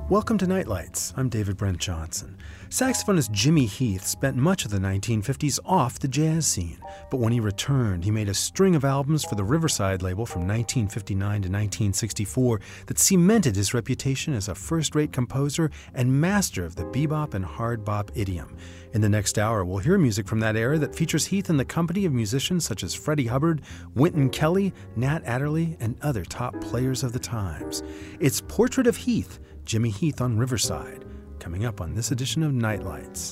Welcome to Nightlights. I'm David Brent Johnson. Saxophonist Jimmy Heath spent much of the 1950s off the jazz scene, but when he returned, he made a string of albums for the Riverside label from 1959 to 1964 that cemented his reputation as a first-rate composer and master of the bebop and hard bop idiom. In the next hour, we'll hear music from that era that features Heath in the company of musicians such as Freddie Hubbard, Wynton Kelly, Nat Adderley, and other top players of the times. It's Portrait of Heath, Jimmy Heath on Riverside, coming up on this edition of Nightlights.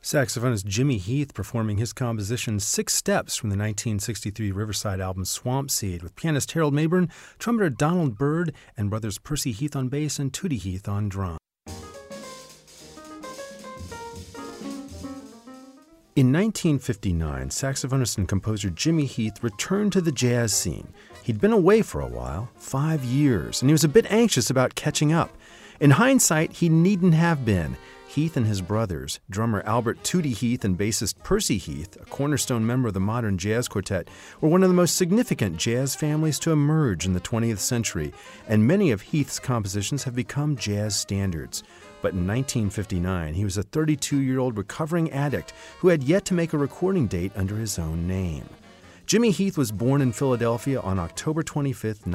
Saxophonist Jimmy Heath performing his composition Six Steps from the 1963 Riverside album Swamp Seed with pianist Harold Mabern, trumpeter Donald Byrd, and brothers Percy Heath on bass and Tootie Heath on drum. In 1959, saxophonist and composer Jimmy Heath returned to the jazz scene. He'd been away for a while, 5 years, and he was a bit anxious about catching up. In hindsight, he needn't have been. Heath and his brothers, drummer Albert Tootie Heath and bassist Percy Heath, a cornerstone member of the modern jazz quartet, were one of the most significant jazz families to emerge in the 20th century, and many of Heath's compositions have become jazz standards. But in 1959, he was a 32-year-old recovering addict who had yet to make a recording date under his own name. Jimmy Heath was born in Philadelphia on October 25,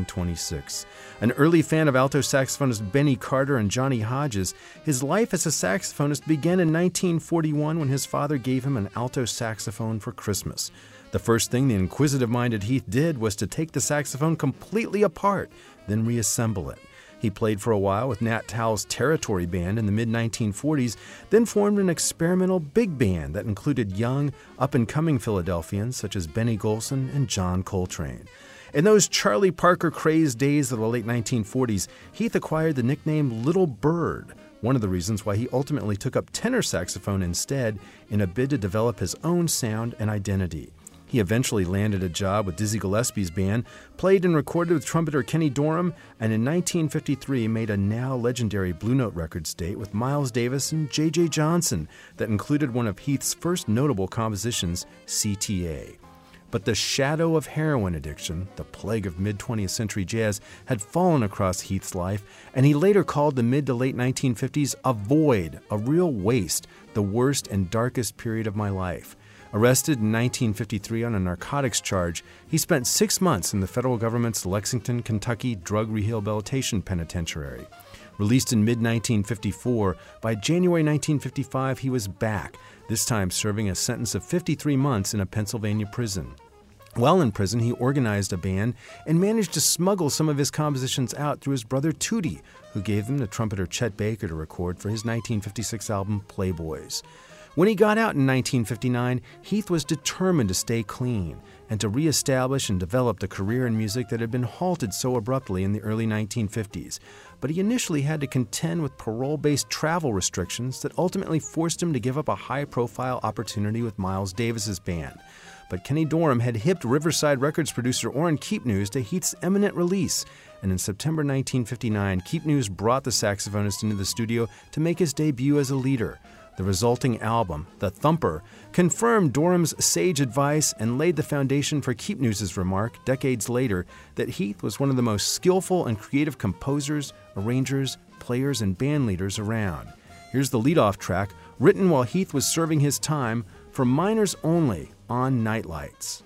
1926. An early fan of alto saxophonist Benny Carter and Johnny Hodges, his life as a saxophonist began in 1941 when his father gave him an alto saxophone for Christmas. The first thing the inquisitive-minded Heath did was to take the saxophone completely apart, then reassemble it. He played for a while with Nat Towell's Territory Band in the mid-1940s, then formed an experimental big band that included young, up-and-coming Philadelphians such as Benny Golson and John Coltrane. In those Charlie Parker-crazed days of the late 1940s, Heath acquired the nickname Little Bird, one of the reasons why he ultimately took up tenor saxophone instead in a bid to develop his own sound and identity. He eventually landed a job with Dizzy Gillespie's band, played and recorded with trumpeter Kenny Dorham, and in 1953 made a now legendary Blue Note Records date with Miles Davis and J.J. Johnson that included one of Heath's first notable compositions, CTA. But the shadow of heroin addiction, the plague of mid-20th century jazz, had fallen across Heath's life, and he later called the mid to late 1950s a void, a real waste, the worst and darkest period of my life. Arrested in 1953 on a narcotics charge, he spent 6 months in the federal government's Lexington, Kentucky Drug Rehabilitation Penitentiary. Released in mid-1954, by January 1955 he was back, this time serving a sentence of 53 months in a Pennsylvania prison. While in prison, he organized a band and managed to smuggle some of his compositions out through his brother Tootie, who gave them to trumpeter Chet Baker to record for his 1956 album Playboys. When he got out in 1959, Heath was determined to stay clean and to reestablish and develop the career in music that had been halted so abruptly in the early 1950s. But he initially had to contend with parole-based travel restrictions that ultimately forced him to give up a high-profile opportunity with Miles Davis's band. But Kenny Dorham had hipped Riverside Records producer Orrin Keepnews to Heath's imminent release, and in September 1959, Keepnews brought the saxophonist into the studio to make his debut as a leader. The resulting album, The Thumper, confirmed Dorham's sage advice and laid the foundation for Keepnews' remark decades later that Heath was one of the most skillful and creative composers, arrangers, players, and band leaders around. Here's the leadoff track, written while Heath was serving his time, for Minors Only on Nightlights.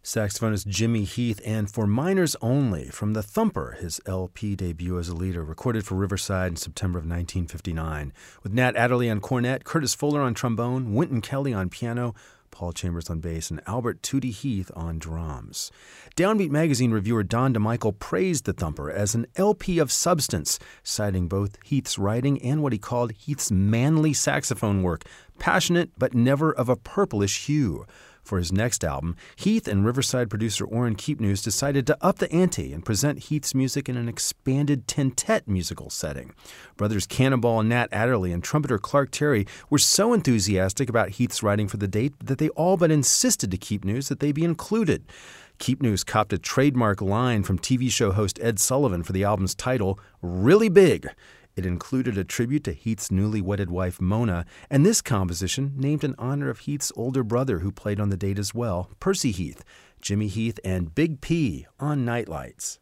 Saxophonist Jimmy Heath, and For Minors Only from The Thumper, his LP debut as a leader, recorded for Riverside in September of 1959, with Nat Adderley on cornet, Curtis Fuller on trombone, Wynton Kelly on piano, Paul Chambers on bass, and Albert Tootie Heath on drums. Downbeat magazine reviewer Don DeMichael praised The Thumper as an LP of substance, citing both Heath's writing and what he called Heath's manly saxophone work, passionate but never of a purplish hue. For his next album, Heath and Riverside producer Orrin Keepnews decided to up the ante and present Heath's music in an expanded tentet musical setting. Brothers Cannonball and Nat Adderley and trumpeter Clark Terry were so enthusiastic about Heath's writing for the date that they all but insisted to Keepnews that they be included. Keepnews copped a trademark line from TV show host Ed Sullivan for the album's title, Really Big. It included a tribute to Heath's newly wedded wife, Mona, and this composition named in honor of Heath's older brother who played on the date as well, Percy Heath, Jimmy Heath, and Big P on Nightlights.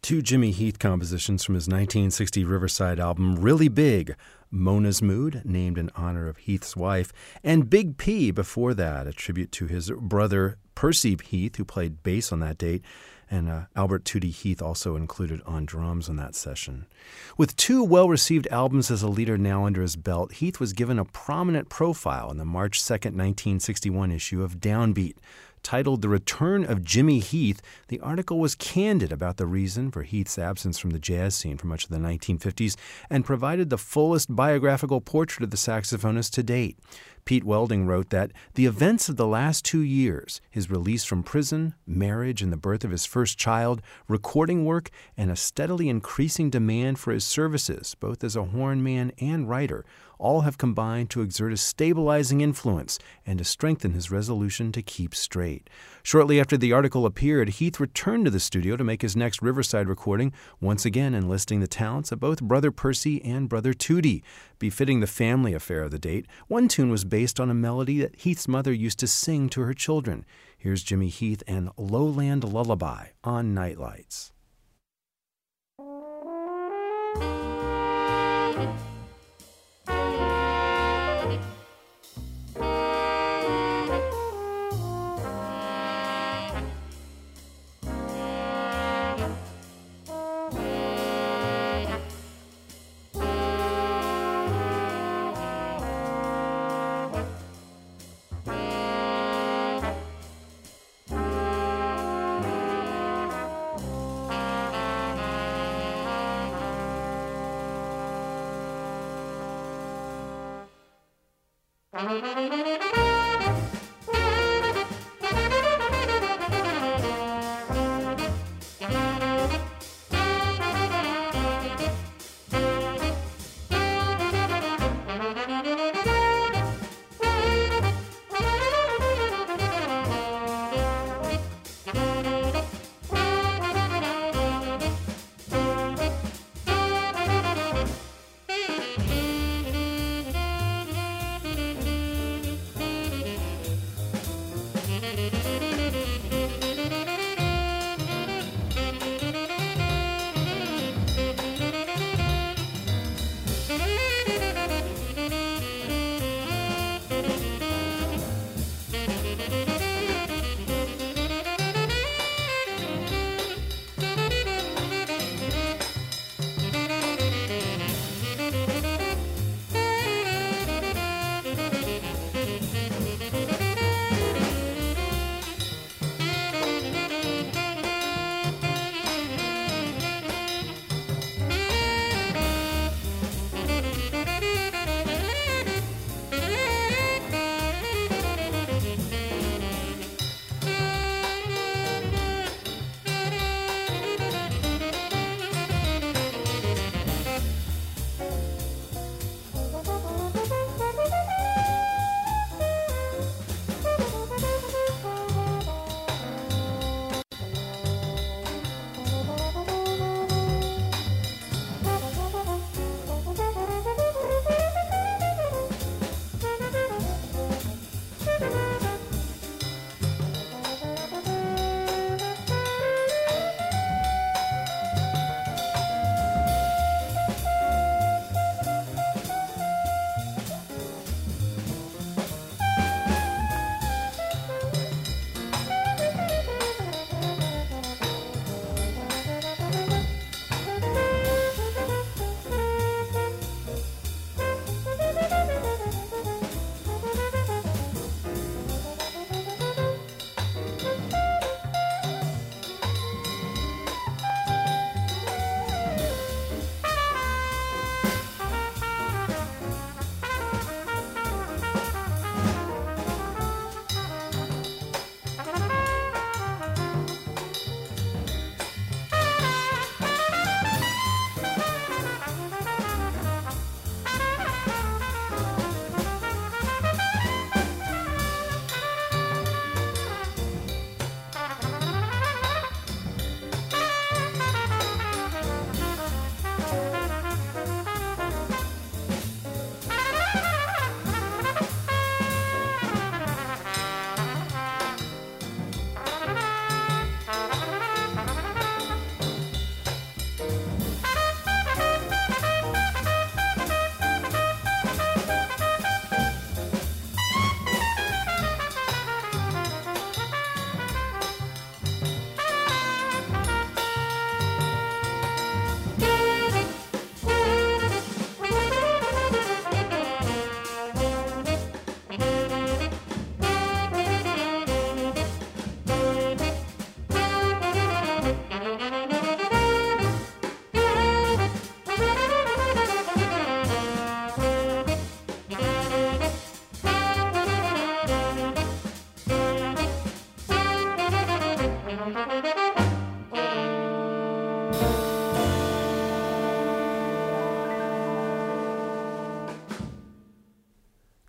Two Jimmy Heath compositions from his 1960 Riverside album, Really Big, Mona's Mood, named in honor of Heath's wife, and Big P before that, a tribute to his brother Percy Heath, who played bass on that date, and Albert Tootie Heath also included on drums on that session. With two well-received albums as a leader now under his belt, Heath was given a prominent profile in the March 2, 1961 issue of Downbeat. Titled The Return of Jimmy Heath, the article was candid about the reason for Heath's absence from the jazz scene for much of the 1950s and provided the fullest biographical portrait of the saxophonist to date. Pete Welding wrote that the events of the last 2 years, his release from prison, marriage and the birth of his first child, recording work, and a steadily increasing demand for his services, both as a horn man and writer, all have combined to exert a stabilizing influence and to strengthen his resolution to keep straight. Shortly after the article appeared, Heath returned to the studio to make his next Riverside recording, once again enlisting the talents of both Brother Percy and Brother Tootie. Befitting the family affair of the date, one tune was based on a melody that Heath's mother used to sing to her children. Here's Jimmy Heath and Lowland Lullaby on Nightlights.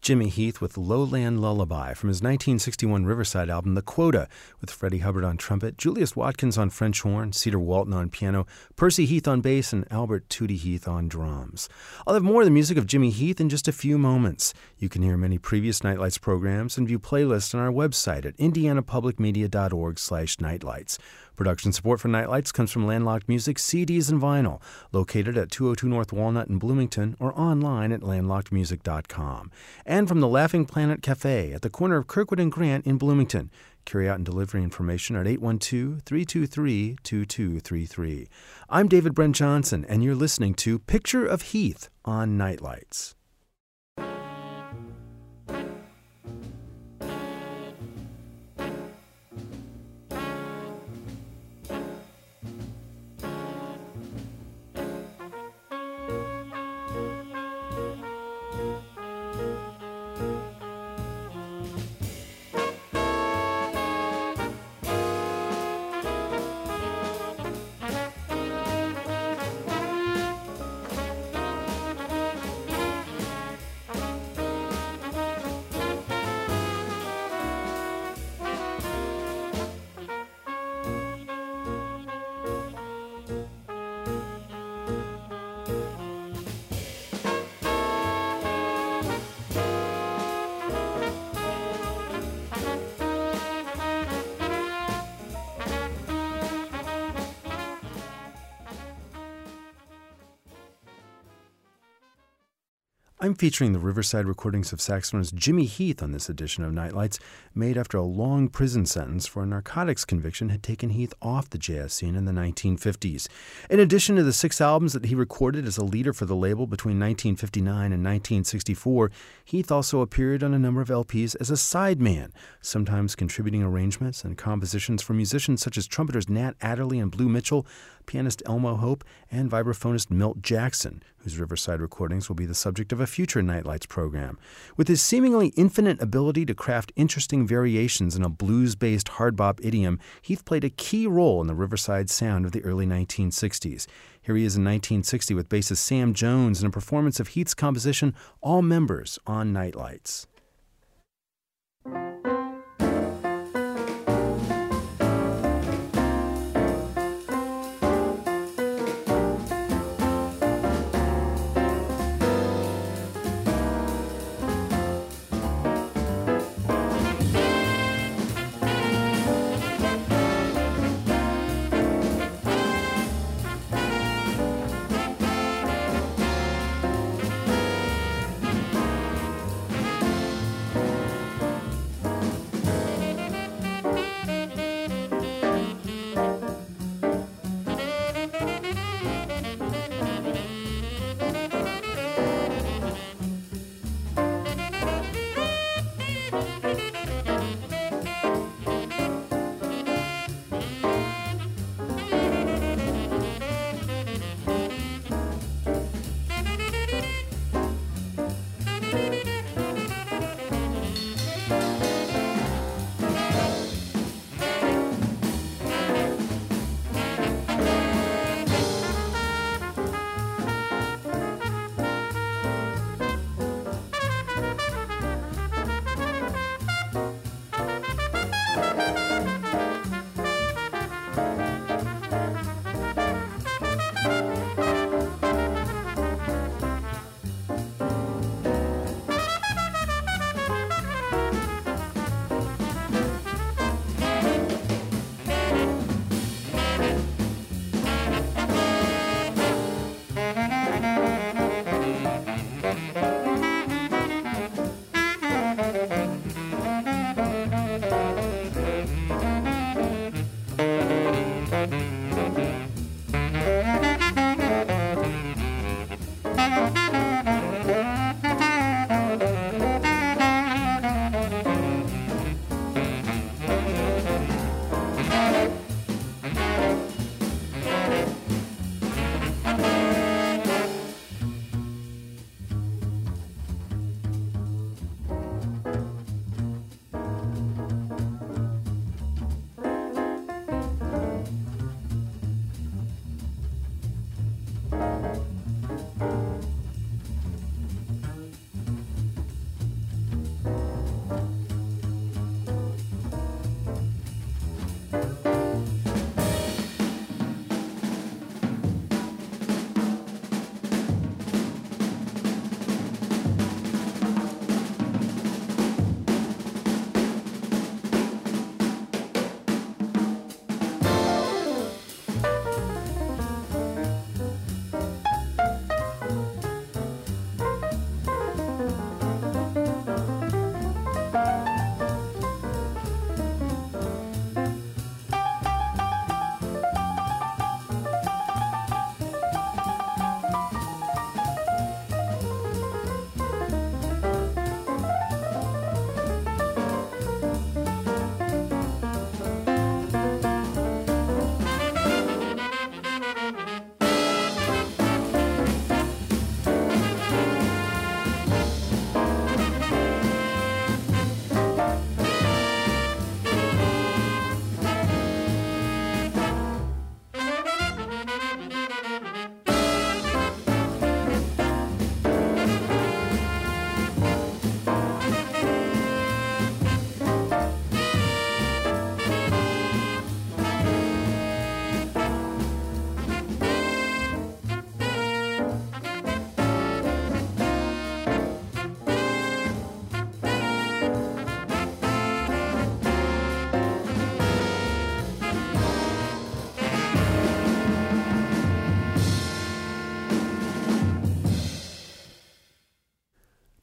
Jimmy Heath with Lowland Lullaby from his 1961 Riverside album The Quota, with Freddie Hubbard on trumpet, Julius Watkins on French horn, Cedar Walton on piano, Percy Heath on bass, and Albert Tootie Heath on drums. I'll have more of the music of Jimmy Heath in just a few moments. You can hear many previous Nightlights programs and view playlists on our website at indianapublicmedia.org/nightlights. Production support for Nightlights comes from Landlocked Music, CDs and vinyl, located at 202 North Walnut in Bloomington or online at landlockedmusic.com. And from the Laughing Planet Cafe at the corner of Kirkwood and Grant in Bloomington. Carry out and delivery information at 812-323-2233. I'm David Brent Johnson, and you're listening to Picture of Heath on Nightlights. I'm featuring the Riverside recordings of saxophonist Jimmy Heath on this edition of Nightlights, made after a long prison sentence for a narcotics conviction had taken Heath off the jazz scene in the 1950s. In addition to the 6 albums that he recorded as a leader for the label between 1959 and 1964, Heath also appeared on a number of LPs as a sideman, sometimes contributing arrangements and compositions for musicians such as trumpeters Nat Adderley and Blue Mitchell, pianist Elmo Hope, and vibraphonist Milt Jackson, whose Riverside recordings will be the subject of a future Nightlights program. With his seemingly infinite ability to craft interesting variations in a blues-based hard bop idiom, Heath played a key role in the Riverside sound of the early 1960s. Here he is in 1960 with bassist Sam Jones in a performance of Heath's composition, All Members, on Nightlights.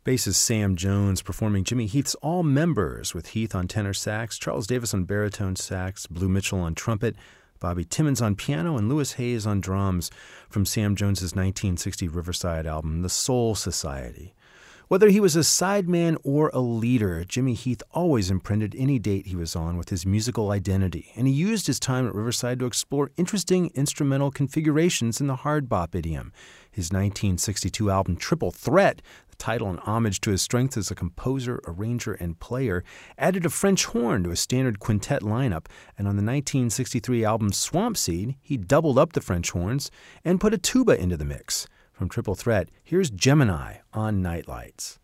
Bassist Sam Jones performing Jimmy Heath's All Members, with Heath on tenor sax, Charles Davis on baritone sax, Blue Mitchell on trumpet, Bobby Timmons on piano, and Louis Hayes on drums, from Sam Jones's 1960 Riverside album, The Soul Society. Whether he was a sideman or a leader, Jimmy Heath always imprinted any date he was on with his musical identity, and he used his time at Riverside to explore interesting instrumental configurations in the hard bop idiom. His 1962 album Triple Threat, the title in homage to his strength as a composer, arranger, and player, added a French horn to a standard quintet lineup, and on the 1963 album Swamp Seed, he doubled up the French horns and put a tuba into the mix. From Triple Threat, here's Gemini on Nightlights.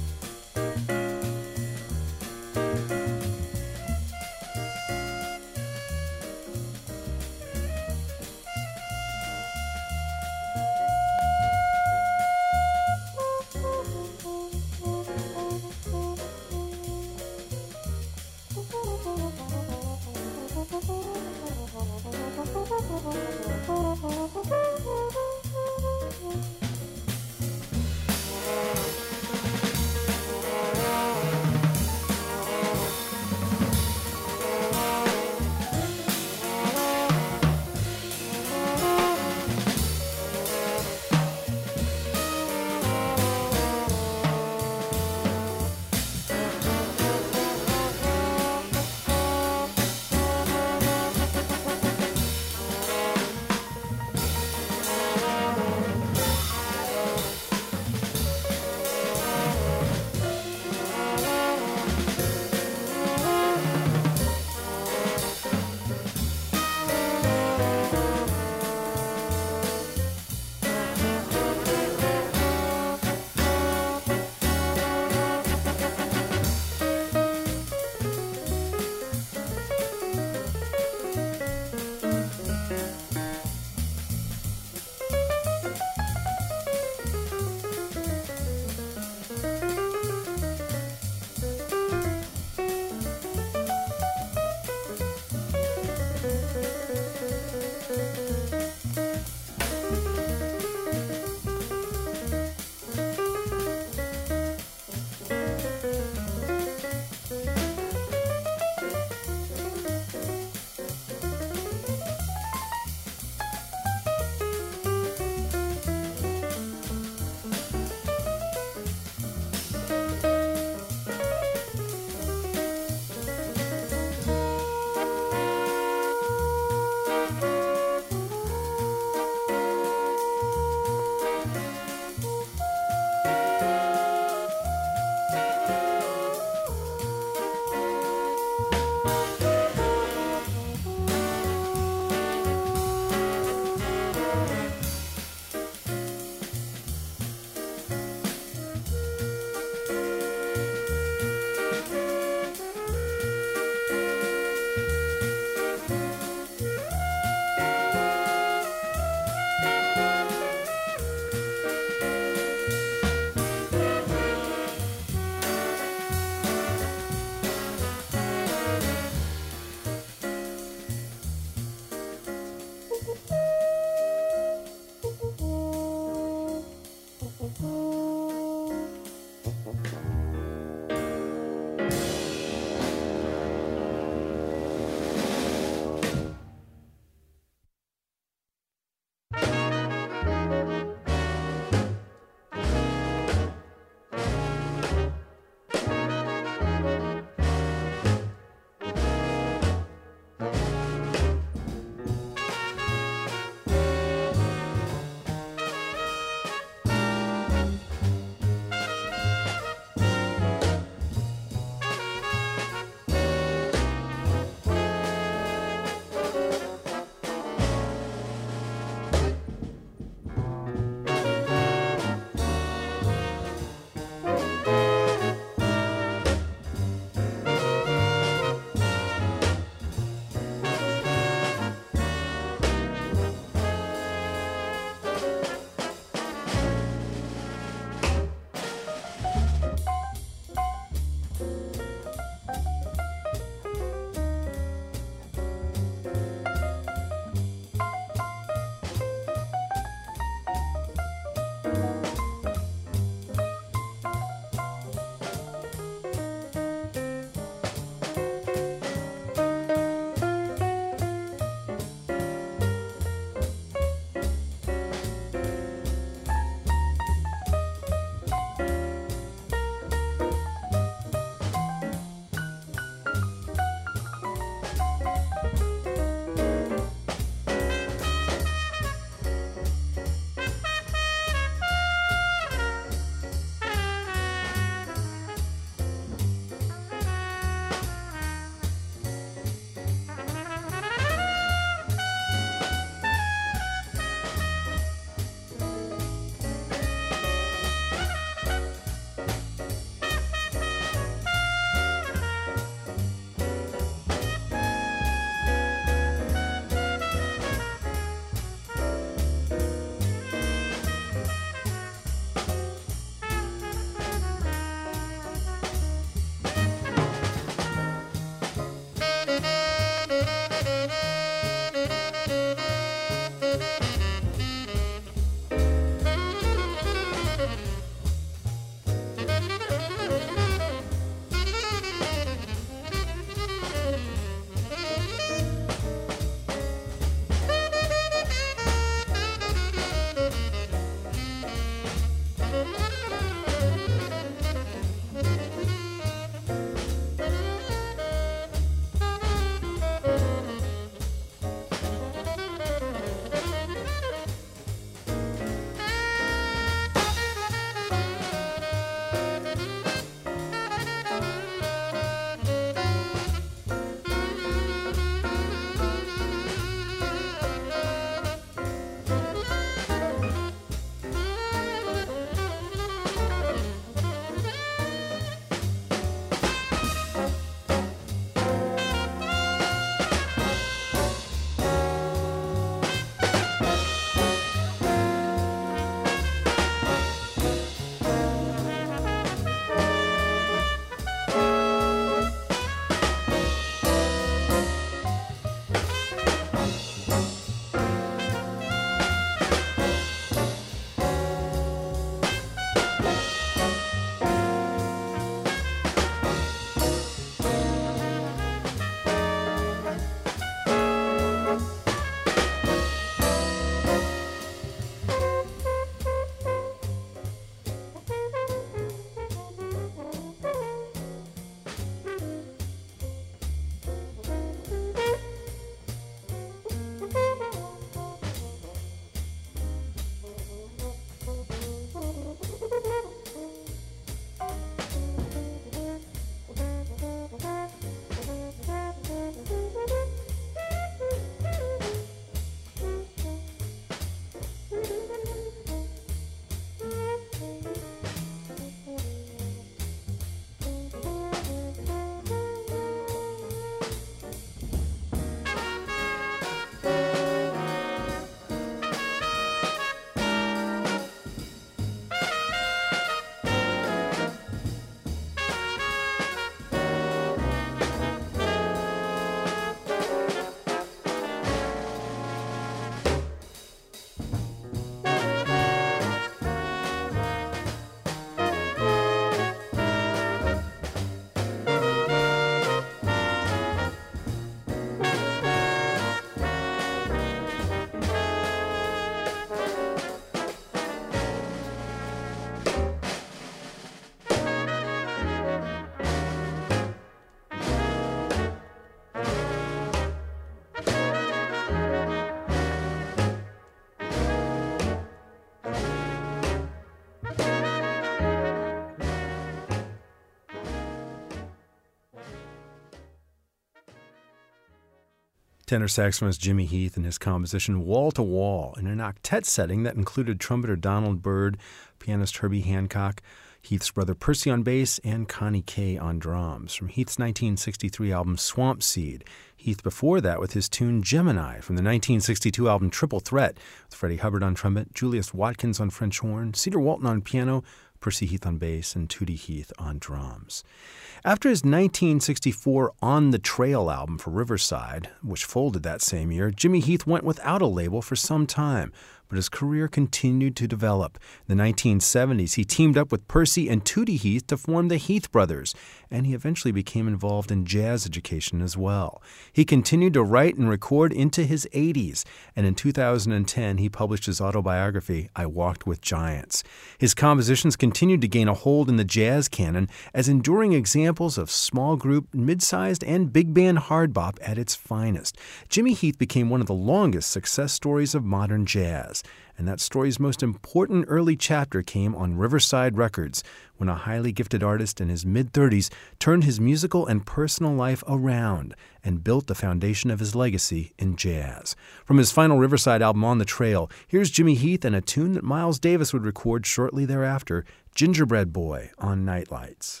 Tenor saxophonist Jimmy Heath and his composition Wall to Wall in an octet setting that included trumpeter Donald Byrd, pianist Herbie Hancock, Heath's brother Percy on bass, and Connie Kay on drums. From Heath's 1963 album Swamp Seed. Heath before that with his tune Gemini from the 1962 album Triple Threat, with Freddie Hubbard on trumpet, Julius Watkins on French horn, Cedar Walton on piano, Percy Heath on bass, and Tootie Heath on drums. After his 1964 On the Trail album for Riverside, which folded that same year, Jimmy Heath went without a label for some time, but his career continued to develop. In the 1970s, he teamed up with Percy and Tootie Heath to form the Heath Brothers, and he eventually became involved in jazz education as well. He continued to write and record into his 80s, and in 2010, he published his autobiography, I Walked with Giants. His compositions continued to gain a hold in the jazz canon as enduring examples of small group, mid-sized, and big band hard bop at its finest. Jimmy Heath became one of the longest success stories of modern jazz. And that story's most important early chapter came on Riverside Records, when a highly gifted artist in his mid-30s turned his musical and personal life around and built the foundation of his legacy in jazz. From his final Riverside album On the Trail, here's Jimmy Heath and a tune that Miles Davis would record shortly thereafter, Gingerbread Boy on Nightlights.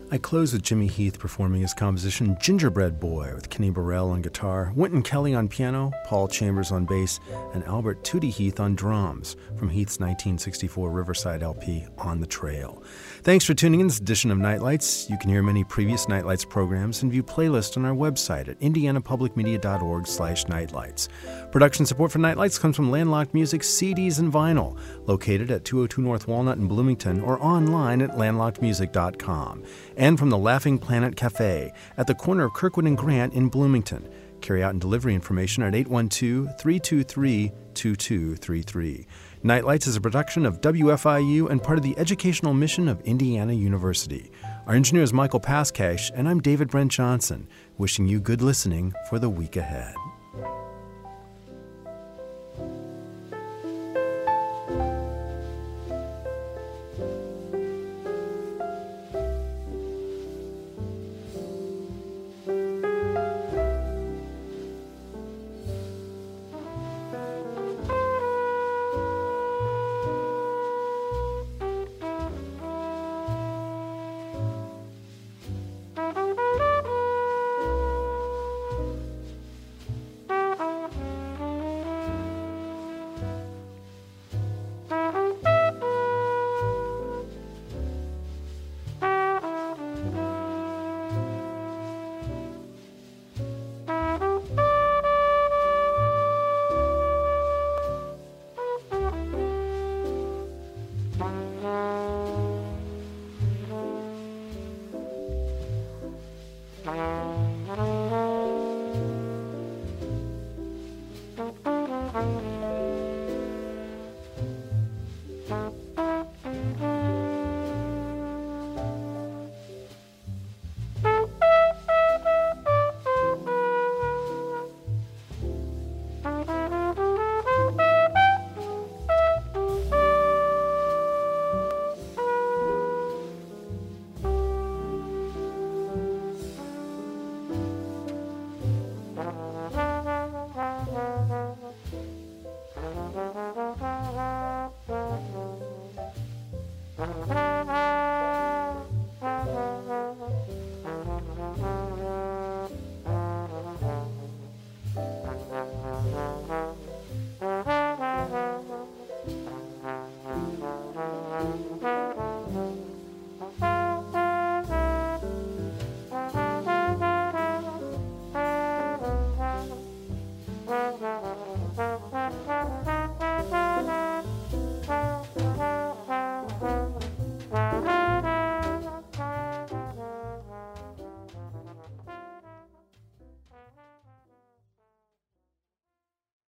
I close with Jimmy Heath performing his composition Gingerbread Boy with Kenny Burrell on guitar, Wynton Kelly on piano, Paul Chambers on bass, and Albert Tootie Heath on drums from Heath's 1964 Riverside LP, On the Trail. Thanks for tuning in this edition of Nightlights. You can hear many previous Nightlights programs and view playlists on our website at indianapublicmedia.org/nightlights. Production support for Nightlights comes from Landlocked Music CDs and Vinyl, located at 202 North Walnut in Bloomington or online at landlockedmusic.com. And from the Laughing Planet Cafe at the corner of Kirkwood and Grant in Bloomington. Carry out and delivery information at 812-323-2233. Nightlights is a production of WFIU and part of the educational mission of Indiana University. Our engineer is Michael Pascash, and I'm David Brent Johnson, wishing you good listening for the week ahead. Thank you.